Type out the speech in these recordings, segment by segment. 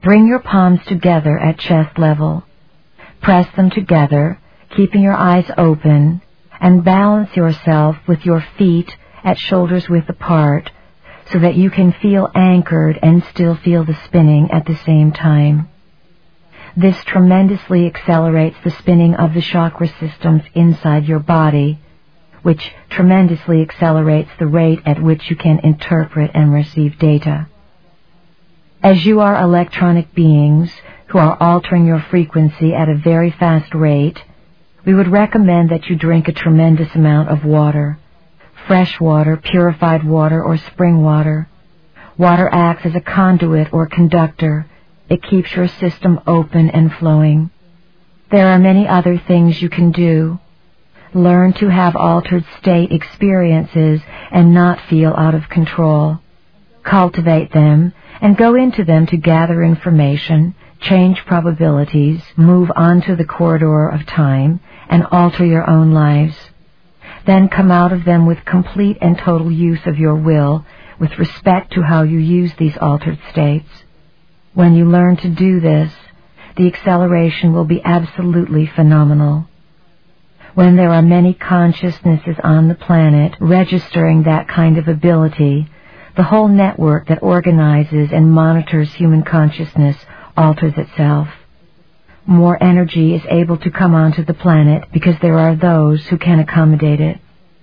Bring your palms together at chest level. Press them together, keeping your eyes open, and balance yourself with your feet at shoulders width apart so that you can feel anchored and still feel the spinning at the same time. This tremendously accelerates the spinning of the chakra systems inside your body, which tremendously accelerates the rate at which you can interpret and receive data. As you are electronic beings who are altering your frequency at a very fast rate, we would recommend that you drink a tremendous amount of water. Fresh water, purified water, or spring water. Water acts as a conduit or conductor. It keeps your system open and flowing. There are many other things you can do. Learn to have altered state experiences and not feel out of control. Cultivate them and go into them to gather information, change probabilities, move onto the corridor of time, and alter your own lives. Then come out of them with complete and total use of your will with respect to how you use these altered states. When you learn to do this, the acceleration will be absolutely phenomenal. When there are many consciousnesses on the planet registering that kind of ability, the whole network that organizes and monitors human consciousness alters itself. More energy is able to come onto the planet because there are those who can accommodate it.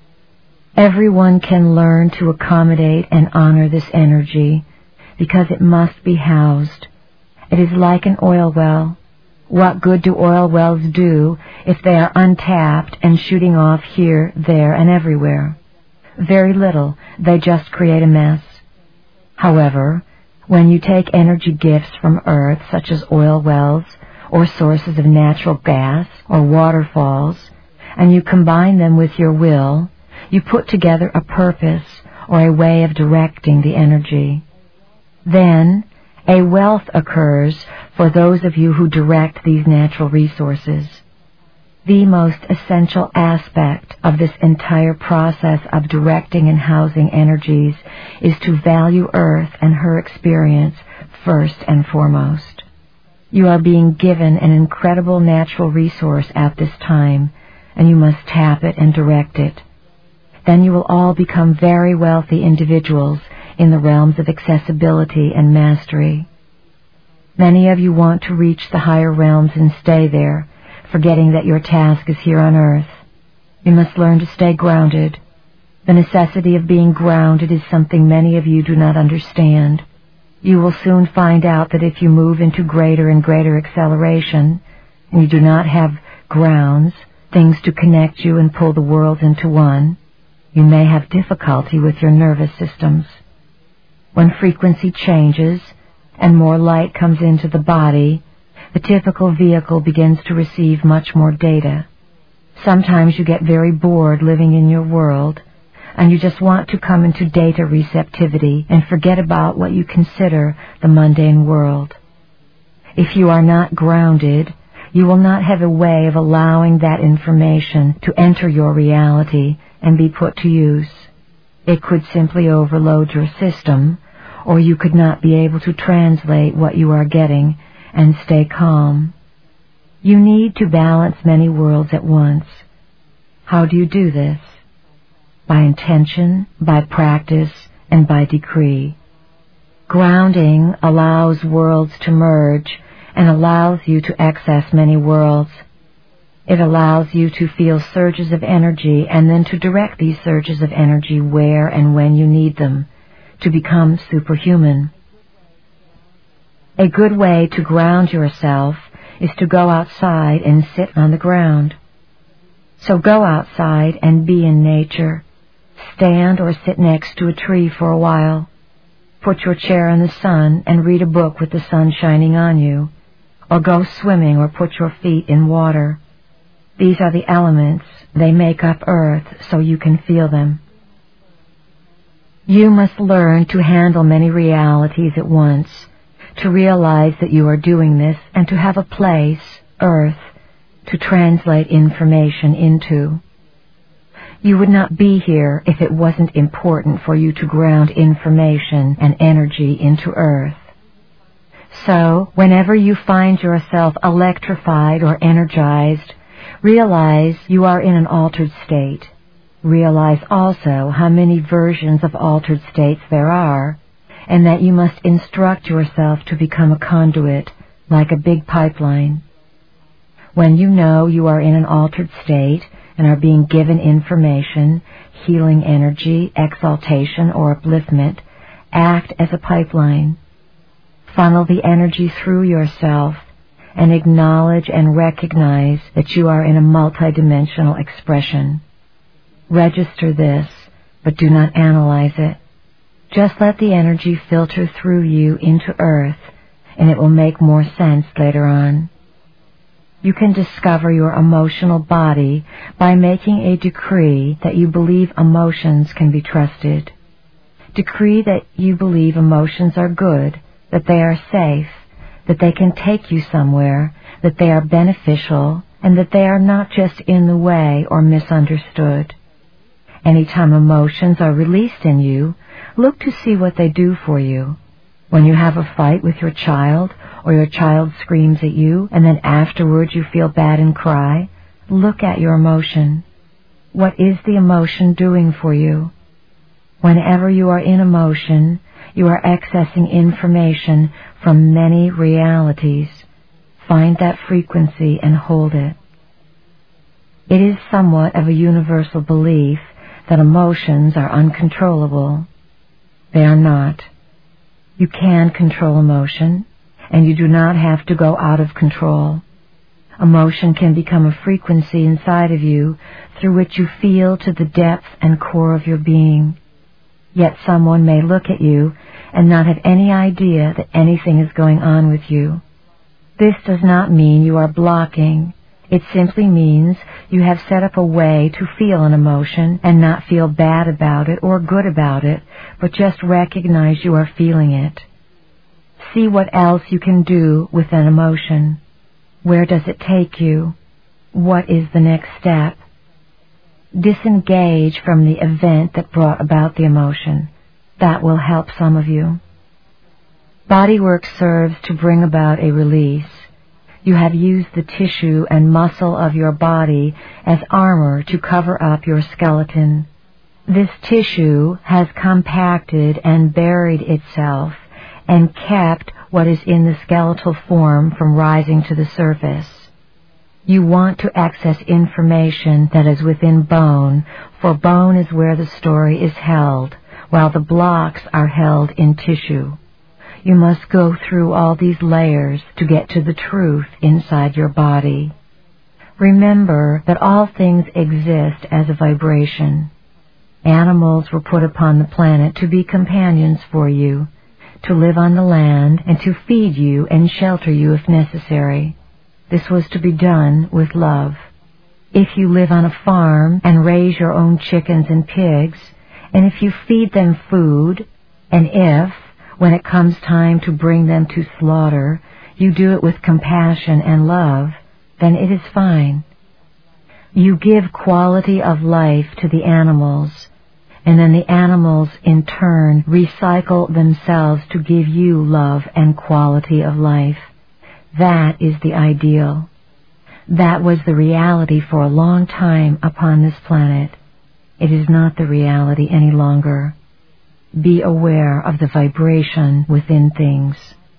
Everyone can learn to accommodate and honor this energy because it must be housed. It is like an oil well. What good do oil wells do if they are untapped and shooting off here, there, and everywhere? Very little. They just create a mess. However, when you take energy gifts from Earth, such as oil wells, or sources of natural gas, or waterfalls, and you combine them with your will, you put together a purpose or a way of directing the energy. Then, a wealth occurs for those of you who direct these natural resources. The most essential aspect of this entire process of directing and housing energies is to value Earth and her experience first and foremost. You are being given an incredible natural resource at this time, and you must tap it and direct it. Then you will all become very wealthy individuals in the realms of accessibility and mastery. Many of you want to reach the higher realms and stay there, forgetting that your task is here on Earth. You must learn to stay grounded. The necessity of being grounded is something many of you do not understand. You will soon find out that if you move into greater and greater acceleration, and you do not have grounds, things to connect you and pull the worlds into one, you may have difficulty with your nervous systems. When frequency changes and more light comes into the body, the typical vehicle begins to receive much more data. Sometimes you get very bored living in your world, and you just want to come into data receptivity and forget about what you consider the mundane world. If you are not grounded, you will not have a way of allowing that information to enter your reality and be put to use. It could simply overload your system, or you could not be able to translate what you are getting and stay calm. You need to balance many worlds at once. How do you do this? By intention, by practice, and by decree. Grounding allows worlds to merge and allows you to access many worlds. It allows you to feel surges of energy and then to direct these surges of energy where and when you need them, to become superhuman. A good way to ground yourself is to go outside and sit on the ground. So go outside and be in nature. Stand or sit next to a tree for a while. Put your chair in the sun and read a book with the sun shining on you. Or go swimming or put your feet in water. These are the elements. They make up Earth so you can feel them. You must learn to handle many realities at once, to realize that you are doing this, and to have a place, Earth, to translate information into. You would not be here if it wasn't important for you to ground information and energy into Earth. So, whenever you find yourself electrified or energized, realize you are in an altered state. Realize also how many versions of altered states there are, and that you must instruct yourself to become a conduit, like a big pipeline. When you know you are in an altered state and are being given information, healing energy, exaltation, or upliftment, act as a pipeline. Funnel the energy through yourself and acknowledge and recognize that you are in a multidimensional expression. Register this, but do not analyze it. Just let the energy filter through you into Earth, and it will make more sense later on. You can discover your emotional body by making a decree that you believe emotions can be trusted. Decree that you believe emotions are good, that they are safe, that they can take you somewhere, that they are beneficial, and that they are not just in the way or misunderstood. Anytime emotions are released in you, look to see what they do for you. When you have a fight with your child, or your child screams at you, and then afterwards you feel bad and cry, look at your emotion. What is the emotion doing for you? Whenever you are in emotion, you are accessing information from many realities. Find that frequency and hold it. It is somewhat of a universal belief that emotions are uncontrollable. They are not. You can control emotion, and you do not have to go out of control. Emotion can become a frequency inside of you through which you feel to the depth and core of your being. Yet someone may look at you and not have any idea that anything is going on with you. This does not mean you are blocking. It simply means you have set up a way to feel an emotion and not feel bad about it or good about it, but just recognize you are feeling it. See what else you can do with an emotion. Where does it take you? What is the next step? Disengage from the event that brought about the emotion. That will help some of you. Bodywork serves to bring about a release. You have used the tissue and muscle of your body as armor to cover up your skeleton. This tissue has compacted and buried itself and kept what is in the skeletal form from rising to the surface. You want to access information that is within bone, for bone is where the story is held, while the blocks are held in tissue. You must go through all these layers to get to the truth inside your body. Remember that all things exist as a vibration. Animals were put upon the planet to be companions for you, to live on the land and to feed you and shelter you if necessary. This was to be done with love. If you live on a farm and raise your own chickens and pigs, and if you feed them food, and if, when it comes time to bring them to slaughter, you do it with compassion and love, then it is fine. You give quality of life to the animals, and then the animals in turn recycle themselves to give you love and quality of life. That is the ideal. That was the reality for a long time upon this planet. It is not the reality any longer. Be aware of the vibration within things.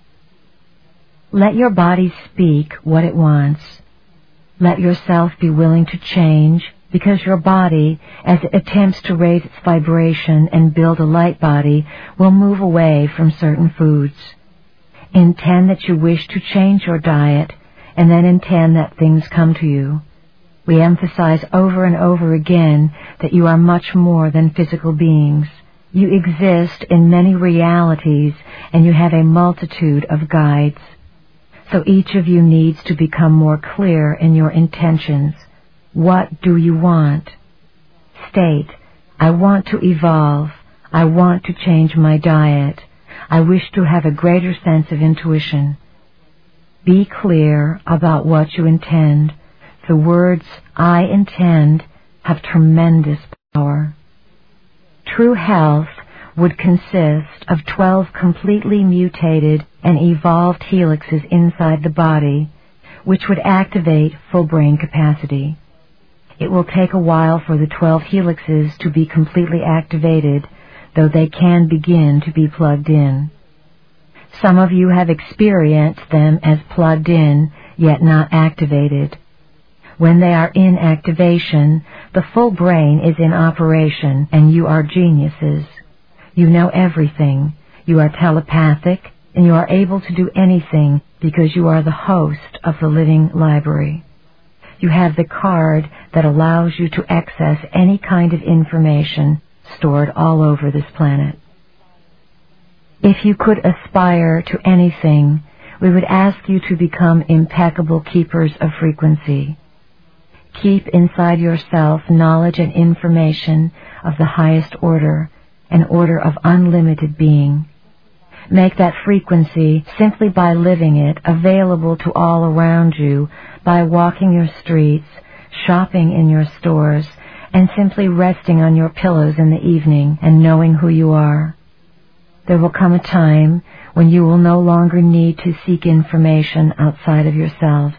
Let your body speak what it wants. Let yourself be willing to change, because your body, as it attempts to raise its vibration and build a light body, will move away from certain foods. Intend that you wish to change your diet, and then intend that things come to you. We emphasize over and over again that you are much more than physical beings. You exist in many realities, and you have a multitude of guides. So each of you needs to become more clear in your intentions. What do you want? State, I want to evolve. I want to change my diet. I wish to have a greater sense of intuition. Be clear about what you intend. The words, I intend, have tremendous power. True health would consist of 12 completely mutated and evolved helixes inside the body, which would activate full brain capacity. It will take a while for the 12 helixes to be completely activated, though they can begin to be plugged in. Some of you have experienced them as plugged in, yet not activated. When they are in activation, the full brain is in operation, and you are geniuses. You know everything. You are telepathic, and you are able to do anything because you are the host of the living library. You have the card that allows you to access any kind of information stored all over this planet. If you could aspire to anything, we would ask you to become impeccable keepers of frequency. Keep inside yourself knowledge and information of the highest order, an order of unlimited being. Make that frequency, simply by living it, available to all around you by walking your streets, shopping in your stores, and simply resting on your pillows in the evening and knowing who you are. There will come a time when you will no longer need to seek information outside of yourselves.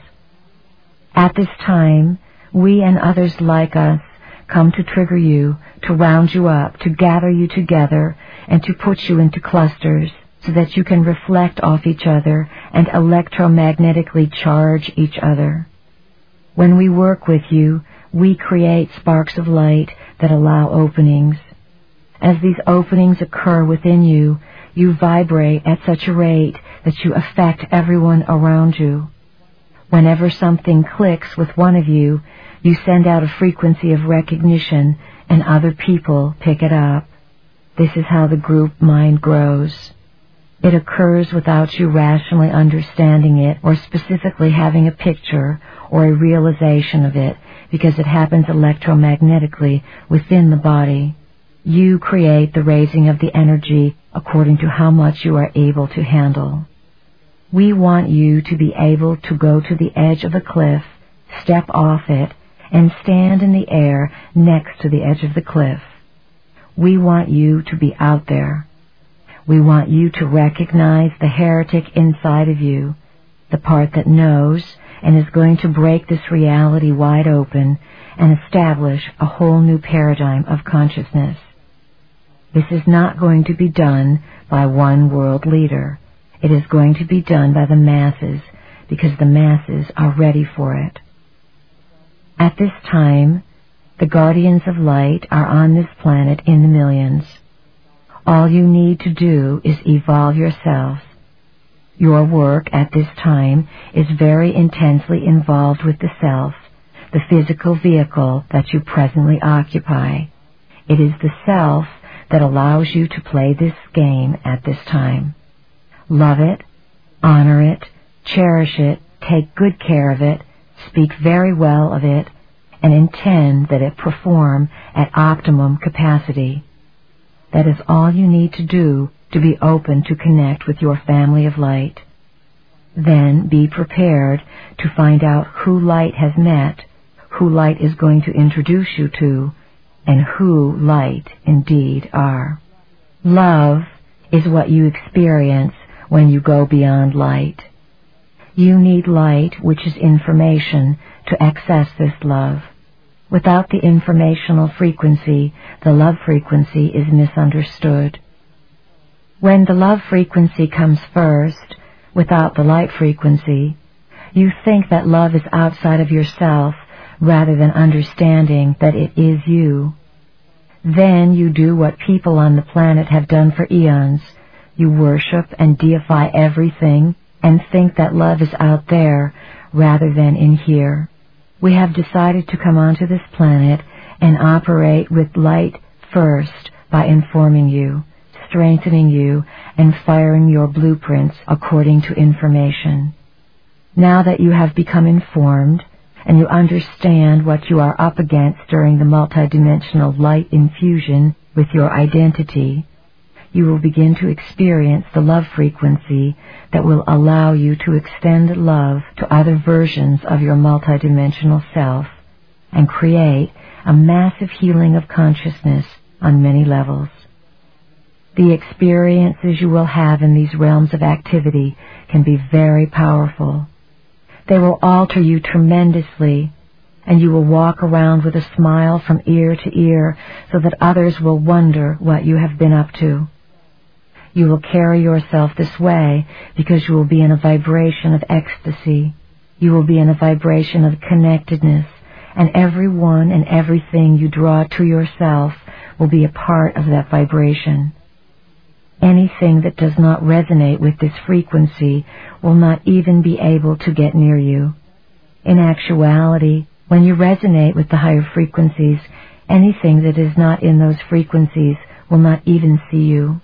At this time, we and others like us come to trigger you, to round you up, to gather you together, and to put you into clusters so that you can reflect off each other and electromagnetically charge each other. When we work with you, we create sparks of light that allow openings. As these openings occur within you, you vibrate at such a rate that you affect everyone around you. Whenever something clicks with one of you, you send out a frequency of recognition, and other people pick it up. This is how the group mind grows. It occurs without you rationally understanding it or specifically having a picture or a realization of it, because it happens electromagnetically within the body. You create the raising of the energy according to how much you are able to handle. We want you to be able to go to the edge of a cliff, step off it, and stand in the air next to the edge of the cliff. We want you to be out there. We want you to recognize the heretic inside of you, the part that knows and is going to break this reality wide open and establish a whole new paradigm of consciousness. This is not going to be done by one world leader. It is going to be done by the masses, because the masses are ready for it. At this time, the guardians of light are on this planet in the millions. All you need to do is evolve yourselves. Your work at this time is very intensely involved with the self, the physical vehicle that you presently occupy. It is the self that allows you to play this game at this time. Love it, honor it, cherish it, take good care of it, speak very well of it, and intend that it perform at optimum capacity. That is all you need to do to be open to connect with your family of light. Then be prepared to find out who light has met, who light is going to introduce you to, and who light indeed are. Love is what you experience when you go beyond light. You need light, which is information, to access this love. Without the informational frequency, the love frequency is misunderstood. When the love frequency comes first, without the light frequency, you think that love is outside of yourself rather than understanding that it is you. Then you do what people on the planet have done for eons. You worship and deify everything and think that love is out there rather than in here. We have decided to come onto this planet and operate with light first by informing you, strengthening you, and firing your blueprints according to information. Now that you have become informed and you understand what you are up against during the multidimensional light infusion with your identity, you will begin to experience the love frequency that will allow you to extend love to other versions of your multidimensional self and create a massive healing of consciousness on many levels. The experiences you will have in these realms of activity can be very powerful. They will alter you tremendously, and you will walk around with a smile from ear to ear so that others will wonder what you have been up to. You will carry yourself this way because you will be in a vibration of ecstasy. You will be in a vibration of connectedness, and everyone and everything you draw to yourself will be a part of that vibration. Anything that does not resonate with this frequency will not even be able to get near you. In actuality, when you resonate with the higher frequencies, anything that is not in those frequencies will not even see you.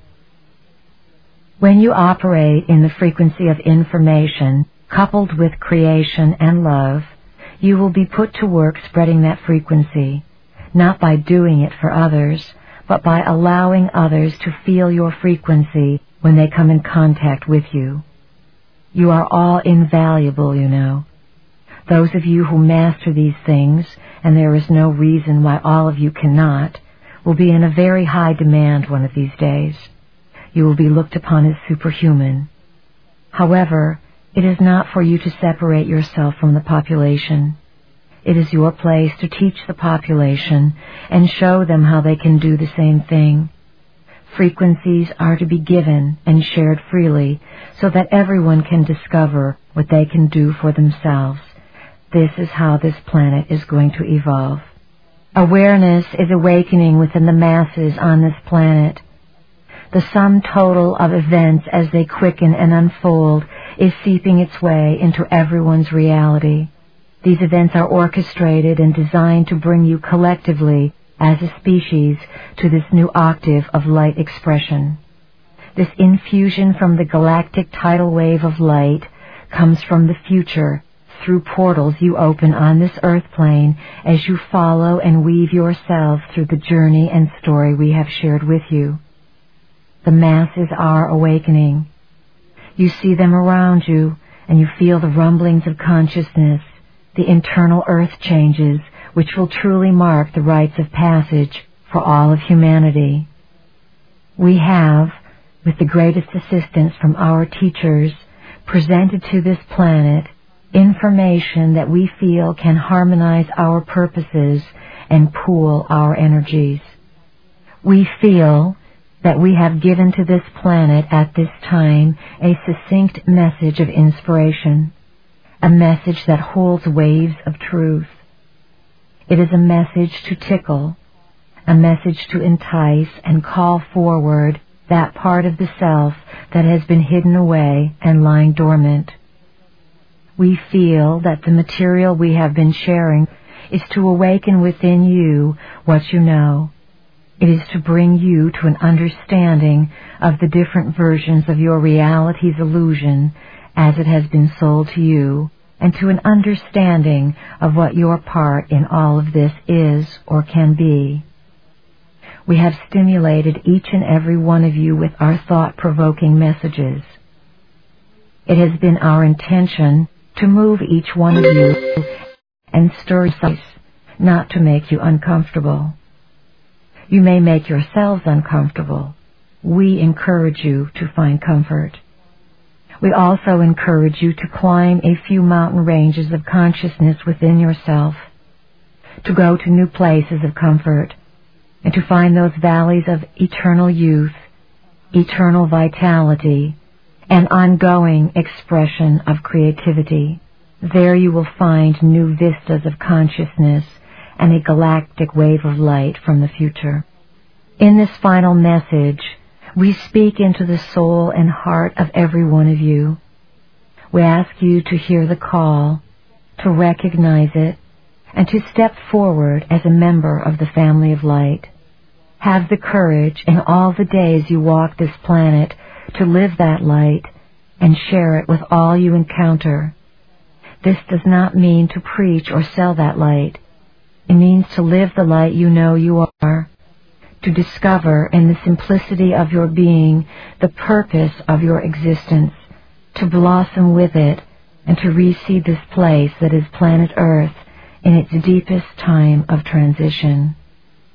When you operate in the frequency of information, coupled with creation and love, you will be put to work spreading that frequency, not by doing it for others, but by allowing others to feel your frequency when they come in contact with you. You are all invaluable, you know. Those of you who master these things, and there is no reason why all of you cannot, will be in a very high demand one of these days. You will be looked upon as superhuman. However, it is not for you to separate yourself from the population. It is your place to teach the population and show them how they can do the same thing. Frequencies are to be given and shared freely so that everyone can discover what they can do for themselves. This is how this planet is going to evolve. Awareness is awakening within the masses on this planet. The sum total of events as they quicken and unfold is seeping its way into everyone's reality. These events are orchestrated and designed to bring you collectively, as a species, to this new octave of light expression. This infusion from the galactic tidal wave of light comes from the future through portals you open on this earth plane as you follow and weave yourselves through the journey and story we have shared with you. The masses are awakening. You see them around you, and you feel the rumblings of consciousness, the internal earth changes, which will truly mark the rites of passage for all of humanity. We have, with the greatest assistance from our teachers, presented to this planet information that we feel can harmonize our purposes and pool our energies. We feel that we have given to this planet at this time a succinct message of inspiration, a message that holds waves of truth. It is a message to tickle, a message to entice and call forward that part of the self that has been hidden away and lying dormant. We feel that the material we have been sharing is to awaken within you what you know. It is to bring you to an understanding of the different versions of your reality's illusion as it has been sold to you, and to an understanding of what your part in all of this is or can be. We have stimulated each and every one of you with our thought-provoking messages. It has been our intention to move each one of you and stir you, not to make you uncomfortable. You may make yourselves uncomfortable. We encourage you to find comfort. We also encourage you to climb a few mountain ranges of consciousness within yourself, to go to new places of comfort, and to find those valleys of eternal youth, eternal vitality, and ongoing expression of creativity. There you will find new vistas of consciousness and a galactic wave of light from the future. In this final message, we speak into the soul and heart of every one of you. We ask you to hear the call, to recognize it, and to step forward as a member of the family of light. Have the courage in all the days you walk this planet to live that light and share it with all you encounter. This does not mean to preach or sell that light. It means to live the light you know you are, to discover in the simplicity of your being the purpose of your existence, to blossom with it, and to reseed this place that is planet Earth in its deepest time of transition.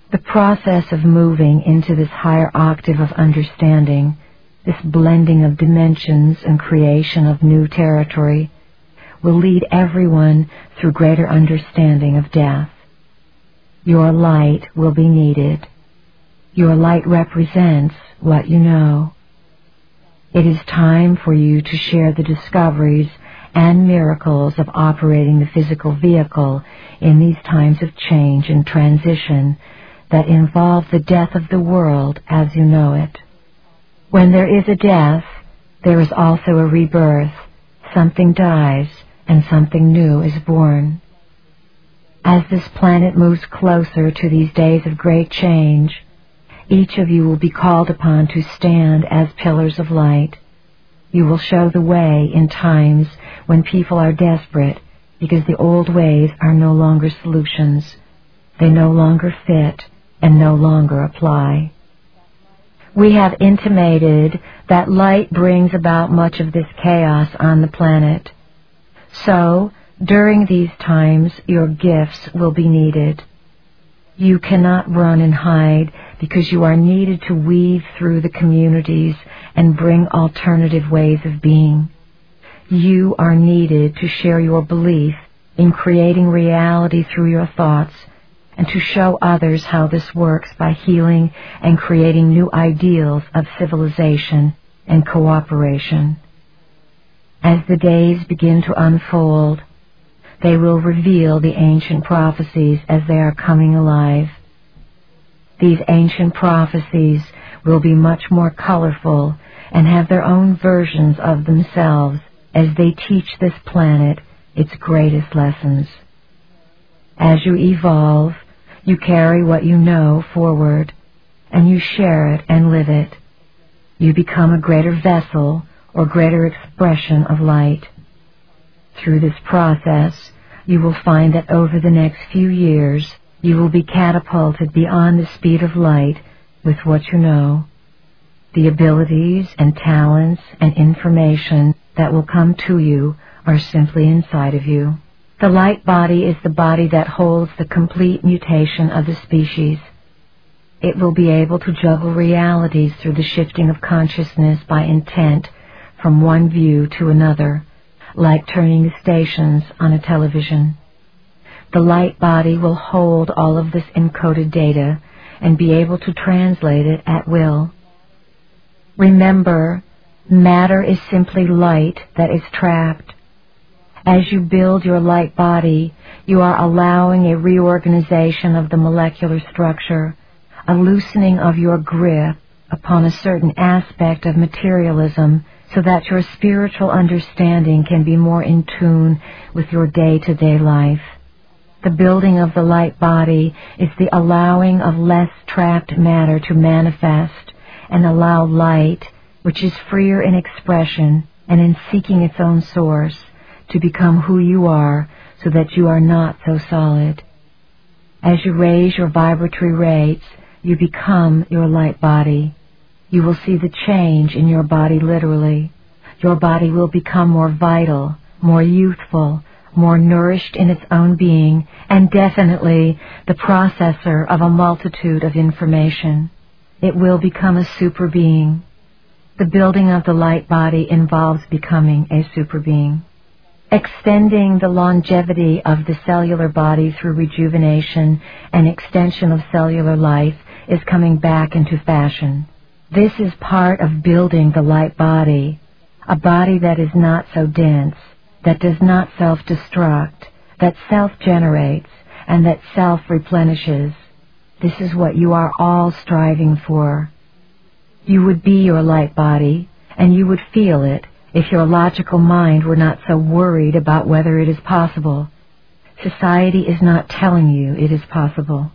The process of moving into this higher octave of understanding, this blending of dimensions and creation of new territory, will lead everyone through greater understanding of death. Your light will be needed. Your light represents what you know. It is time for you to share the discoveries and miracles of operating the physical vehicle in these times of change and transition that involve the death of the world as you know it. When there is a death, there is also a rebirth. Something dies and something new is born. As this planet moves closer to these days of great change, each of you will be called upon to stand as pillars of light. You will show the way in times when people are desperate because the old ways are no longer solutions. They no longer fit and no longer apply. We have intimated that light brings about much of this chaos on the planet. So, during these times, your gifts will be needed. You cannot run and hide because you are needed to weave through the communities and bring alternative ways of being. You are needed to share your belief in creating reality through your thoughts and to show others how this works by healing and creating new ideals of civilization and cooperation. As the days begin to unfold, they will reveal the ancient prophecies as they are coming alive. These ancient prophecies will be much more colorful and have their own versions of themselves as they teach this planet its greatest lessons. As you evolve, you carry what you know forward, and you share it and live it. You become a greater vessel or greater expression of light. Through this process, you will find that over the next few years, you will be catapulted beyond the speed of light with what you know. The abilities and talents and information that will come to you are simply inside of you. The light body is the body that holds the complete mutation of the species. It will be able to juggle realities through the shifting of consciousness by intent from one view to another, like turning the stations on a television. The light body will hold all of this encoded data and be able to translate it at will. Remember, matter is simply light that is trapped. As you build your light body, you are allowing a reorganization of the molecular structure, a loosening of your grip upon a certain aspect of materialism so that your spiritual understanding can be more in tune with your day-to-day life. The building of the light body is the allowing of less trapped matter to manifest and allow light, which is freer in expression and in seeking its own source, to become who you are so that you are not so solid. As you raise your vibratory rates, you become your light body. You will see the change in your body literally. Your body will become more vital, more youthful, more nourished in its own being, and definitely the processor of a multitude of information. It will become a super being. The building of the light body involves becoming a super being. Extending the longevity of the cellular body through rejuvenation and extension of cellular life is coming back into fashion. This is part of building the light body, a body that is not so dense, that does not self-destruct, that self-generates, and that self-replenishes. This is what you are all striving for. You would be your light body, and you would feel it if your logical mind were not so worried about whether it is possible. Society is not telling you it is possible.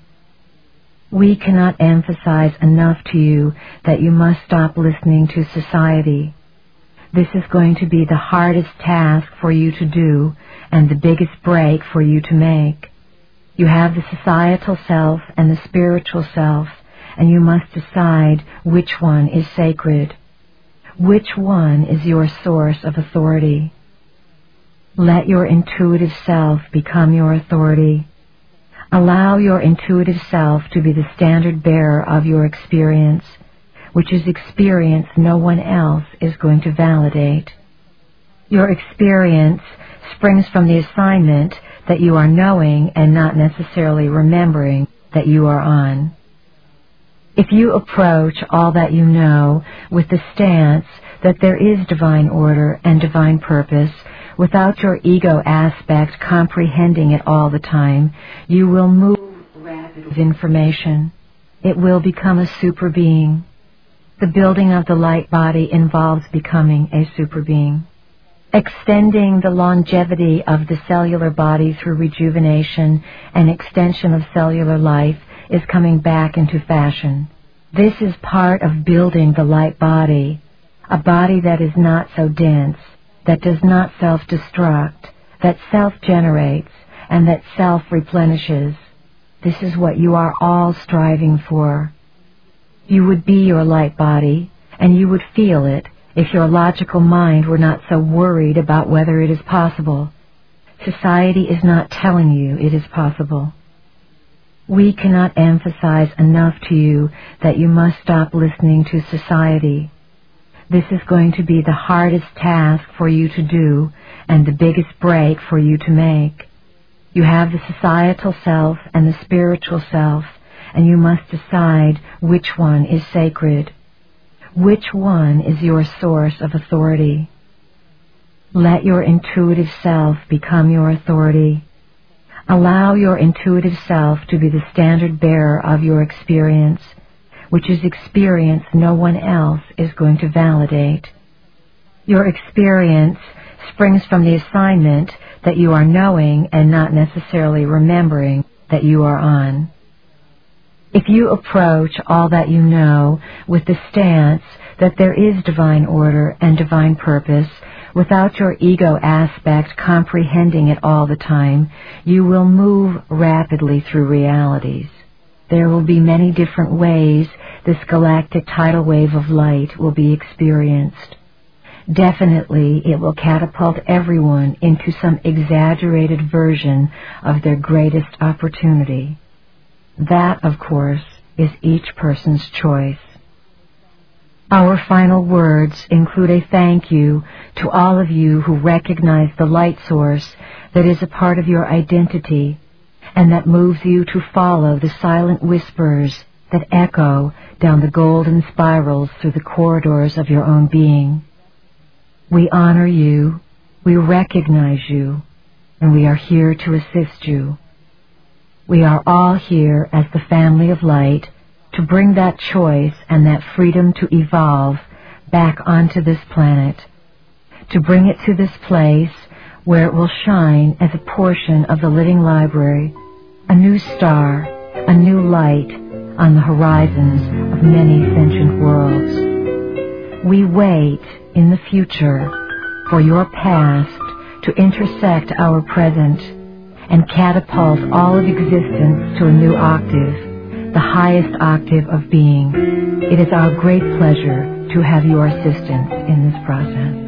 We cannot emphasize enough to you that you must stop listening to society. This is going to be the hardest task for you to do and the biggest break for you to make. You have the societal self and the spiritual self, and you must decide which one is sacred. Which one is your source of authority? Let your intuitive self become your authority. Allow your intuitive self to be the standard bearer of your experience, which is experience no one else is going to validate. Your experience springs from the assignment that you are knowing and not necessarily remembering that you are on. If you approach all that you know with the stance that there is divine order and divine purpose, without your ego aspect comprehending it all the time, you will move rapidly with information. It will become a super being. The building of the light body involves becoming a super being. Extending the longevity of the cellular body through rejuvenation and extension of cellular life is coming back into fashion. This is part of building the light body, a body that is not so dense, that does not self-destruct, that self-generates, and that self-replenishes. This is what you are all striving for. You would be your light body, and you would feel it if your logical mind were not so worried about whether it is possible. Society is not telling you it is possible. We cannot emphasize enough to you that you must stop listening to society. This is going to be the hardest task for you to do and the biggest break for you to make. You have the societal self and the spiritual self, and you must decide which one is sacred. Which one is your source of authority? Let your intuitive self become your authority. Allow your intuitive self to be the standard bearer of your experience, which is experience no one else is going to validate. Your experience springs from the assignment that you are knowing and not necessarily remembering that you are on. If you approach all that you know with the stance that there is divine order and divine purpose, without your ego aspect comprehending it all the time, you will move rapidly through realities. There will be many different ways this galactic tidal wave of light will be experienced. Definitely, it will catapult everyone into some exaggerated version of their greatest opportunity. That, of course, is each person's choice. Our final words include a thank you to all of you who recognize the light source that is a part of your identity and that moves you to follow the silent whispers that echo down the golden spirals through the corridors of your own being. We honor you, we recognize you, and we are here to assist you. We are all here as the family of light to bring that choice and that freedom to evolve back onto this planet, to bring it to this place where it will shine as a portion of the living library, a new star, a new light on the horizons of many sentient worlds. We wait in the future for your past to intersect our present and catapult all of existence to a new octave, the highest octave of being. It is our great pleasure to have your assistance in this process.